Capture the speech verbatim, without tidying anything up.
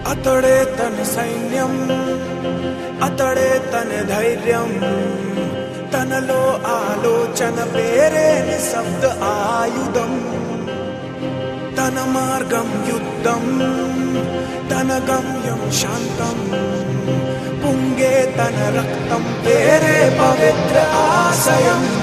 అతడే తన సైన్యం, అతడే తన ధైర్యం, తనలో ఆలోచన పేరే నిశ్శబ్ద ఆయుధం. తన మార్గం యుద్ధం, తన గమ్యం శాంతం, పొంగే తన రక్తం పేరే పవిత్ర ఆశయం.